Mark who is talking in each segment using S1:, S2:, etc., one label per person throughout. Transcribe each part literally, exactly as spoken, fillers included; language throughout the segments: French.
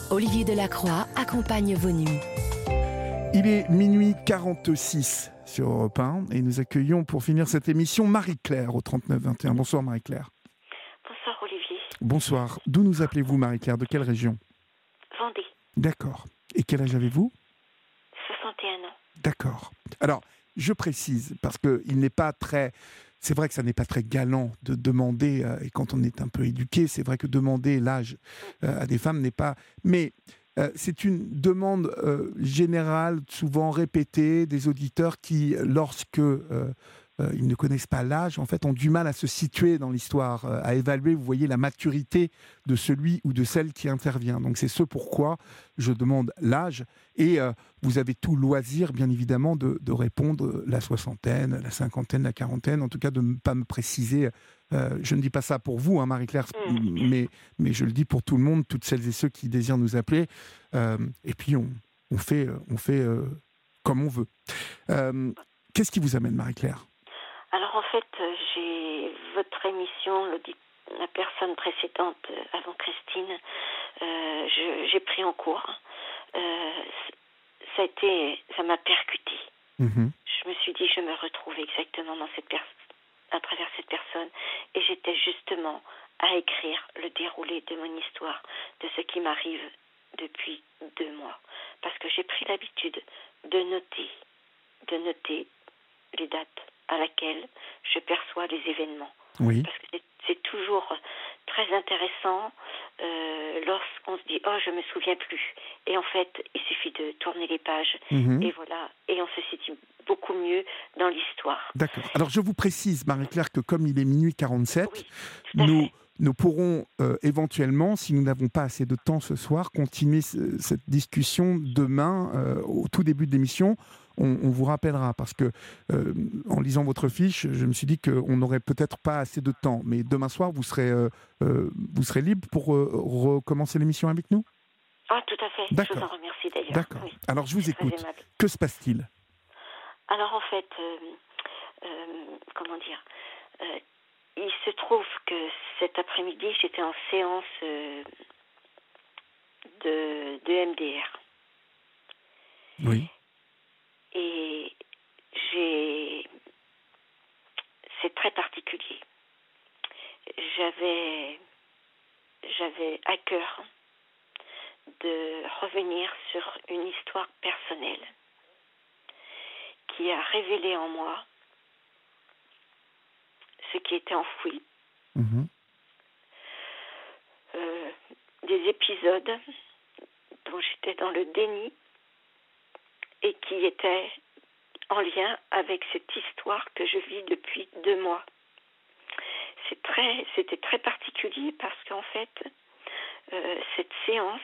S1: Olivier Delacroix accompagne vos nuits.
S2: Il est minuit quarante-six sur Europe un et nous accueillons pour finir cette émission Marie-Claire au trente-neuf vingt et un. Bonsoir Marie-Claire.
S3: Bonsoir Olivier.
S2: Bonsoir. D'où nous appelez-vous Marie-Claire? De quelle région?
S3: Vendée.
S2: D'accord. Et quel âge avez-vous?
S3: soixante et un ans.
S2: D'accord. Alors, je précise, parce qu'il n'est pas très... C'est vrai que ça n'est pas très galant de demander, euh, et quand on est un peu éduqué, c'est vrai que demander l'âge euh, à des femmes n'est pas... Mais euh, c'est une demande euh, générale, souvent répétée, des auditeurs qui, lorsque euh, euh, ils ne connaissent pas l'âge, en fait, ont du mal à se situer dans l'histoire, euh, à évaluer, vous voyez, la maturité de celui ou de celle qui intervient. Donc c'est ce pourquoi je demande l'âge. Et euh, vous avez tout loisir, bien évidemment, de, de répondre la soixantaine, la cinquantaine, la quarantaine, en tout cas de ne pas me préciser. Euh, je ne dis pas ça pour vous, hein, Marie-Claire,
S3: Mmh.
S2: mais, mais je le dis pour tout le monde, toutes celles et ceux qui désirent nous appeler. Euh, et puis, on, on fait, on fait euh, comme on veut. Euh, qu'est-ce qui vous amène, Marie-Claire?
S3: Alors en fait, euh, j'ai votre émission, le, la personne précédente euh, avant Christine, euh, je, j'ai pris en cours. Euh, ça a été, ça m'a percuté.
S2: Mmh.
S3: Je me suis dit, je me retrouve exactement dans cette personne, à travers cette personne, et j'étais justement à écrire le déroulé de mon histoire, de ce qui m'arrive depuis deux mois, parce que j'ai pris l'habitude de noter, de noter les dates à laquelle je perçois les événements.
S2: Oui.
S3: Parce que c'est, c'est toujours très intéressant euh, lorsqu'on se dit « Oh, je me souviens plus ». Et en fait, il suffit de tourner les pages
S2: Mmh.
S3: et voilà, et on se situe beaucoup mieux dans l'histoire.
S2: D'accord. Alors, je vous précise, Marie-Claire, que comme il est minuit quarante-sept,
S3: Oui, tout à
S2: nous,
S3: fait.
S2: nous pourrons euh, éventuellement, si nous n'avons pas assez de temps ce soir, continuer ce- cette discussion demain, euh, au tout début de l'émission. On, on vous rappellera, parce que euh, en lisant votre fiche, je me suis dit qu'on n'aurait peut-être pas assez de temps. Mais demain soir, vous serez, euh, euh, vous serez libre pour euh, recommencer l'émission avec nous?
S3: Ah, tout à fait. Je
S2: D'accord.
S3: vous en remercie d'ailleurs.
S2: D'accord.
S3: Oui,
S2: Alors, je vous
S3: c'est très
S2: écoute.
S3: aimable.
S2: Que se passe-t-il?
S3: Alors en fait, euh, euh, comment dire, euh, il se trouve que cet après-midi, j'étais en séance euh, de, de M D R.
S2: Oui.
S3: Et j'ai... c'est très particulier. J'avais, j'avais à cœur de revenir sur une histoire personnelle qui a révélé en moi ce qui était enfoui,
S2: Mmh.
S3: euh, des épisodes dont j'étais dans le déni et qui étaient en lien avec cette histoire que je vis depuis deux mois. C'est très, c'était très particulier parce qu'en fait, euh, cette séance,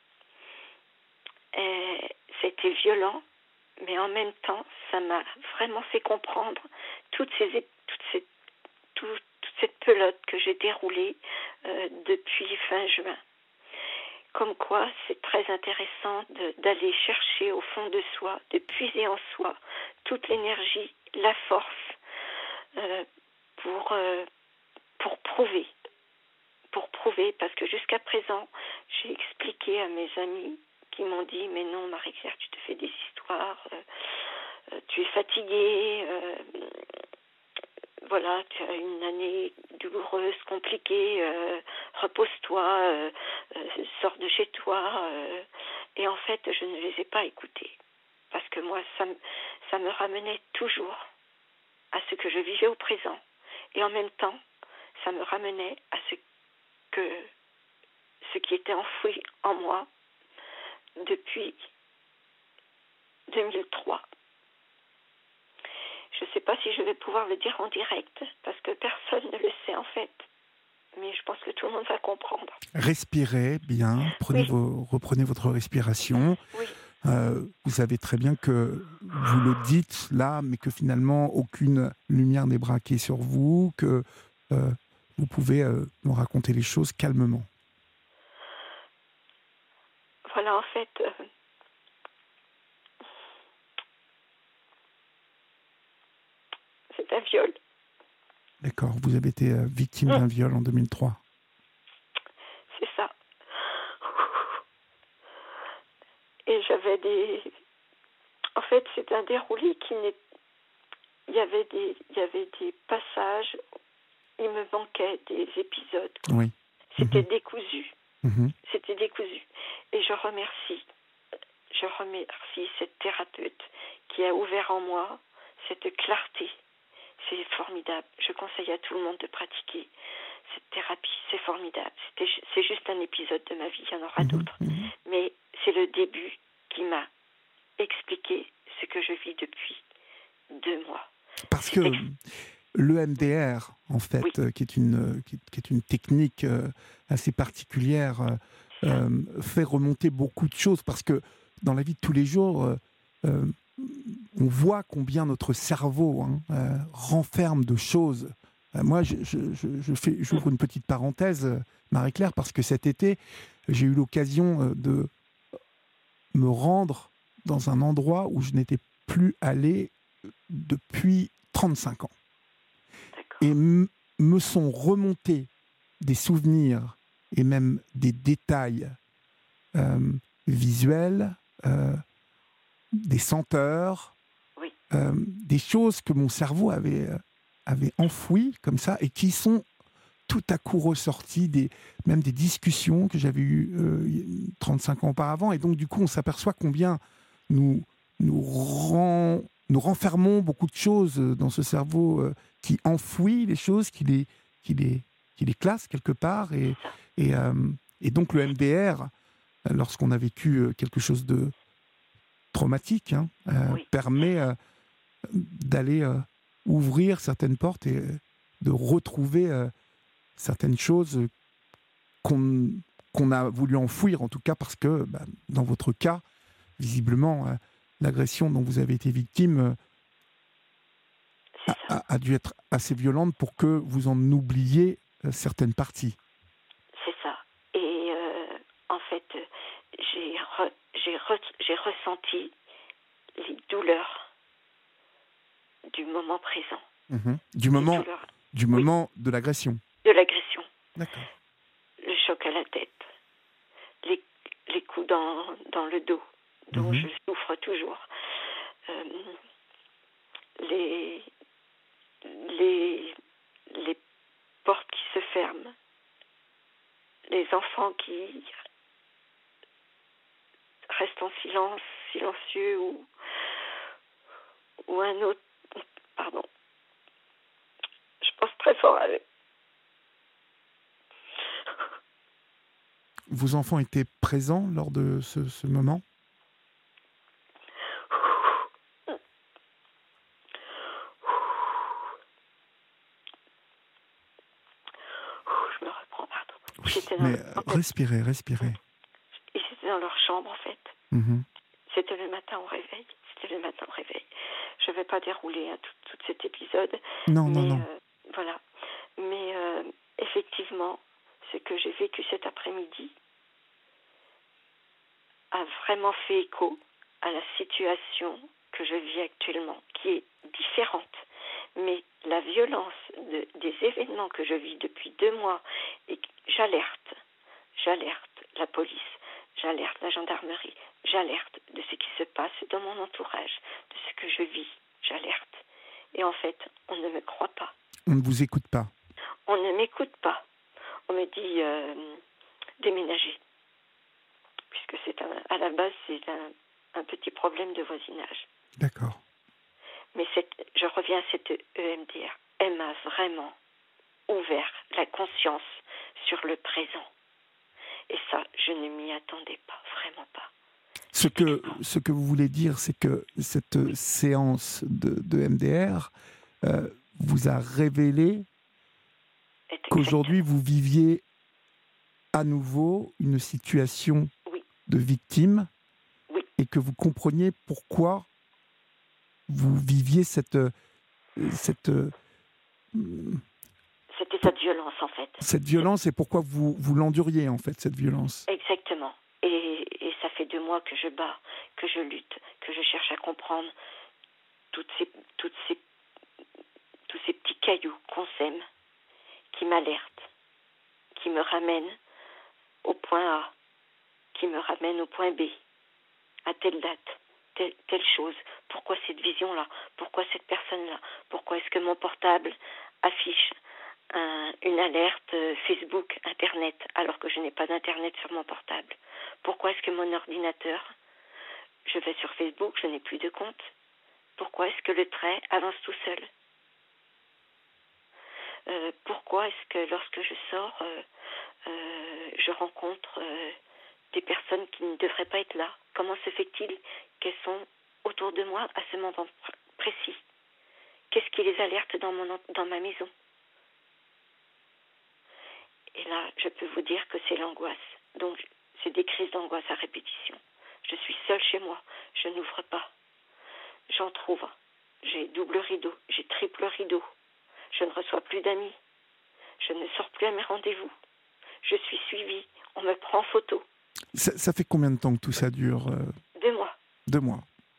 S3: euh, c'était violent, mais en même temps, ça m'a vraiment fait comprendre toutes ces, toutes ces, tout, toute cette pelote que j'ai déroulée euh, depuis fin juin. Comme quoi, c'est très intéressant de, d'aller chercher au fond de soi, de puiser en soi toute l'énergie, la force euh, pour, euh, pour prouver. Pour prouver, parce que jusqu'à présent, j'ai expliqué à mes amis qui m'ont dit « Mais non, Marie-Claire, tu te fais des histoires, euh, euh, tu es fatiguée, euh, voilà, tu as une année douloureuse, compliquée, euh, repose-toi, euh, euh, sors de chez toi. Euh, » Et en fait, je ne les ai pas écoutés. Parce que moi, ça me, ça me ramenait toujours à ce que je vivais au présent. Et en même temps, ça me ramenait à ce que ce qui était enfoui en moi depuis deux mille trois. Je ne sais pas si je vais pouvoir le dire en direct, parce que personne ne le sait en fait. Mais je pense que tout le monde va comprendre.
S2: Respirez bien, prenez
S3: Oui.
S2: vos, reprenez votre respiration.
S3: Oui,
S2: Euh, vous savez très bien que vous le dites là, mais que finalement aucune lumière n'est braquée sur vous, que euh, vous pouvez euh, nous raconter les choses calmement.
S3: voilà en fait... Euh, c'est un viol.
S2: D'accord, vous avez été euh, victime d'un viol en deux mille trois.
S3: C'est ça. et j'avais des... En fait, c'est un déroulé qui n'est... Il y avait des, il y avait des passages, il me manquait des épisodes. Quoi.
S2: Oui.
S3: C'était
S2: Mhm.
S3: décousu.
S2: Mhm.
S3: C'était décousu. Et je remercie, je remercie cette thérapeute qui a ouvert en moi cette clarté. C'est formidable. Je conseille à tout le monde de pratiquer cette thérapie. C'est formidable. C'était, c'est juste un épisode de ma vie. Il y en aura
S2: Mhm.
S3: d'autres.
S2: Mhm.
S3: Mais c'est le début qui m'a expliqué ce que je vis depuis deux mois.
S2: Parce
S3: C'est
S2: que
S3: ex-
S2: l'E M D R, en fait,
S3: Oui.
S2: euh, qui, est une, euh, qui, est, qui est une technique euh, assez particulière, euh, euh, fait remonter beaucoup de choses. Parce que dans la vie de tous les jours, euh, euh, on voit combien notre cerveau hein, euh, renferme de choses. Euh, moi, je, je, je, je fais, j'ouvre une petite parenthèse, euh, Marie-Claire, parce que cet été, j'ai eu l'occasion euh, de me rendre dans un endroit où je n'étais plus allé depuis trente-cinq ans.
S3: D'accord.
S2: Et m- me sont remontés des souvenirs et même des détails euh, visuels, euh, des senteurs,
S3: Oui.
S2: euh, des choses que mon cerveau avait, euh, avait enfouies comme ça et qui sont tout à coup ressorties, des, même des discussions que j'avais eues euh, trente-cinq ans auparavant. Et donc, du coup, on s'aperçoit combien nous, nous, ren- nous renfermons beaucoup de choses dans ce cerveau euh, qui enfouit les choses, qui les, qui les, qui les classe quelque part. Et, et, euh, et donc, le M D R, lorsqu'on a vécu euh, quelque chose de traumatique, hein, euh,
S3: Oui.
S2: permet euh, d'aller euh, ouvrir certaines portes et euh, de retrouver euh, certaines choses qu'on qu'on a voulu enfouir, en tout cas parce que, bah, dans votre cas, visiblement, euh, l'agression dont vous avez été victime euh,
S3: C'est
S2: a,
S3: ça.
S2: a- a dû être assez violente pour que vous en oubliez euh, certaines parties.
S3: C'est ça. Et euh, en fait, j'ai, re- j'ai, re- j'ai ressenti les douleurs du moment présent.
S2: Mhm. Du
S3: Les
S2: moment,
S3: douleurs,
S2: du
S3: oui,
S2: moment de l'agression.
S3: de l'agression.
S2: D'accord.
S3: Le choc à la tête. Les, les coups dans, dans le dos, dont
S2: Mhm.
S3: je souffre toujours. Euh, les, les, les portes qui se ferment. Les enfants qui restent en silence, silencieux, ou, ou un autre. Pardon. Je pense très fort à eux.
S2: Vos enfants étaient présents lors de ce, ce moment?
S3: Je me reprends, pardon.
S2: Oui,
S3: J'étais dans
S2: mais
S3: le-
S2: euh,
S3: en fait,
S2: respirez, respirez.
S3: ils étaient dans leur chambre, en fait.
S2: Mhm.
S3: C'était le matin au réveil. C'était le matin au réveil. Je ne vais pas dérouler hein, tout, tout cet épisode.
S2: Non,
S3: mais
S2: non, non.
S3: euh, voilà. Mais euh, effectivement, ce que j'ai vécu cet après-midi a vraiment fait écho à la situation que je vis actuellement, qui est différente. Mais la violence de, des événements que je vis depuis deux mois, et que j'alerte, j'alerte la police, j'alerte la gendarmerie, j'alerte de ce qui se passe dans mon entourage, de ce que je vis, j'alerte. Et en fait, on ne me croit pas.
S2: On ne vous écoute pas.
S3: On ne m'écoute pas. On me dit euh, déménager. Puisque c'est un, à la base, c'est un, un petit problème de voisinage.
S2: D'accord.
S3: Mais cette, je reviens à cette E M D R. Elle m'a vraiment ouvert la conscience sur le présent. Et ça, je ne m'y attendais pas, vraiment pas.
S2: Ce que, ce que vous voulez dire, c'est que cette
S3: Oui.
S2: séance de, de M D R euh, vous a révélé
S3: Est
S2: qu'aujourd'hui,
S3: exactement.
S2: vous viviez à nouveau une situation
S3: Oui.
S2: de victime
S3: Oui.
S2: et que vous compreniez pourquoi vous viviez cette, euh, cette, euh,
S3: C'était cette violence, en fait.
S2: cette violence et pourquoi vous, vous l'enduriez, en fait, cette violence.
S3: Exactement. Et, et ça fait deux mois que je bats, que je lutte, que je cherche à comprendre toutes ces, toutes ces, tous ces petits cailloux qu'on sème, qui m'alertent, qui me ramènent au point A, qui me ramènent au point B. à telle date, telle, telle chose. Pourquoi cette vision-là? Pourquoi cette personne-là? Pourquoi est-ce que mon portable affiche un, une alerte euh, Facebook, Internet, alors que je n'ai pas d'Internet sur mon portable? Pourquoi est-ce que mon ordinateur, je vais sur Facebook, je n'ai plus de compte? Pourquoi est-ce que le trait avance tout seul? euh, Pourquoi est-ce que lorsque je sors, euh, euh, je rencontre euh, des personnes qui ne devraient pas être là? Comment se fait-il qu'elles sont autour de moi à ce moment précis? Qu'est-ce qui les alerte dans, mon, dans ma maison? Et là, je peux vous dire que c'est l'angoisse. Donc, c'est des crises d'angoisse à répétition. Je suis seule chez moi, je n'ouvre pas. J'en trouve. J'ai double rideau, j'ai triple rideau. Je ne reçois plus d'amis. Je ne sors plus à mes rendez-vous. Je suis suivie, on me prend en photo.
S2: Ça, ça fait combien de temps que tout ça dure euh...
S3: Deux mois.
S2: Deux mois.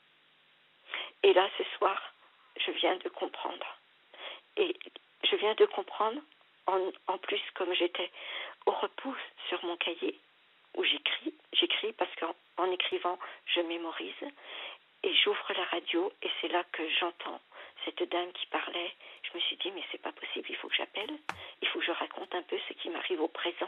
S3: Et là, ce soir, je viens de comprendre. Et je viens de comprendre, en, en plus, comme j'étais au repos sur mon cahier, où j'écris, j'écris parce qu'en en écrivant, je mémorise, et j'ouvre la radio, et c'est là que j'entends cette dame qui parlait. Je me suis dit, mais c'est pas possible, il faut que j'appelle, il faut que je raconte un peu ce qui m'arrive au présent.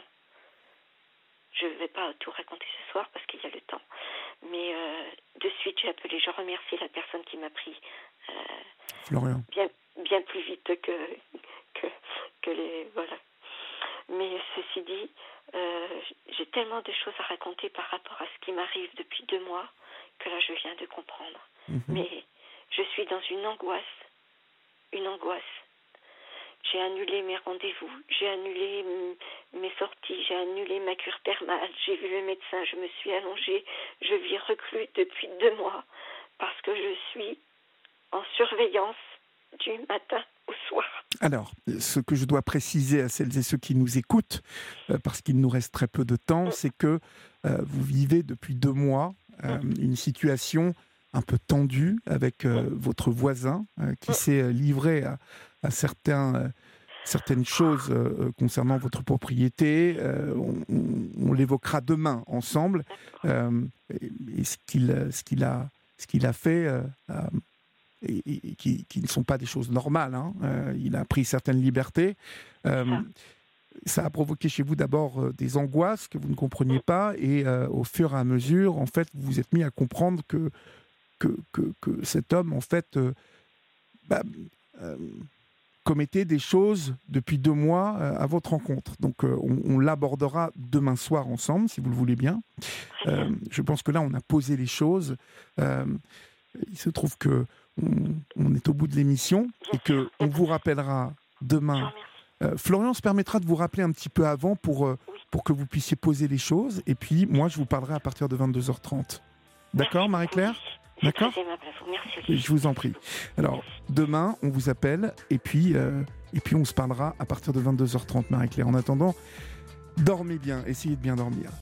S3: Je ne vais pas tout raconter ce soir parce qu'il y a le temps. Mais euh, de suite, j'ai appelé. Je remercie la personne qui m'a pris euh,
S2: Florian.
S3: Bien, bien plus vite que, que, que les... Voilà. Mais ceci dit, euh, j'ai tellement de choses à raconter par rapport à ce qui m'arrive depuis deux mois que là, je viens de comprendre. Mm-hmm. Mais je suis dans une angoisse. Une angoisse. J'ai annulé mes rendez-vous, j'ai annulé m- mes sorties, j'ai annulé ma cure thermale, j'ai vu le médecin, je me suis allongée, je vis reclus depuis deux mois parce que je suis en surveillance du matin au soir.
S2: Alors, ce que je dois préciser à celles et ceux qui nous écoutent, euh, parce qu'il nous reste très peu de temps, mmh. c'est que euh, vous vivez depuis deux mois euh, mmh. une situation un peu tendue avec euh, mmh. votre voisin euh, qui mmh. s'est livré à à certains, euh, certaines choses euh, concernant votre propriété. Euh, on, on, on l'évoquera demain ensemble. Euh, et, et ce qu'il, ce qu'il a, ce qu'il a fait, euh, euh, et, et, qui, qui ne sont pas des choses normales. Hein. Euh, il a pris certaines libertés. Euh, ça a provoqué chez vous d'abord euh, des angoisses que vous ne compreniez pas, et euh, au fur et à mesure, en fait, vous vous êtes mis à comprendre que que, que, que cet homme, en fait, euh, bah, euh, commettait des choses depuis deux mois euh, à votre rencontre. Donc, euh, on, on l'abordera demain soir ensemble, si vous le voulez bien. Euh, je pense que là, on a posé les choses. Euh, il se trouve que on, on est au bout de l'émission et que on vous rappellera demain. Euh, Florian se permettra de vous rappeler un petit peu avant pour, euh, pour que vous puissiez poser les choses. Et puis, moi, je vous parlerai à partir de vingt-deux heures trente. D'accord, Marie-Claire ? D'accord ?
S3: Merci.
S2: Je vous en prie. Alors, demain, on vous appelle et puis, euh, et puis on se parlera à partir de vingt-deux heures trente, Marie-Claire. En attendant, dormez bien, essayez de bien dormir.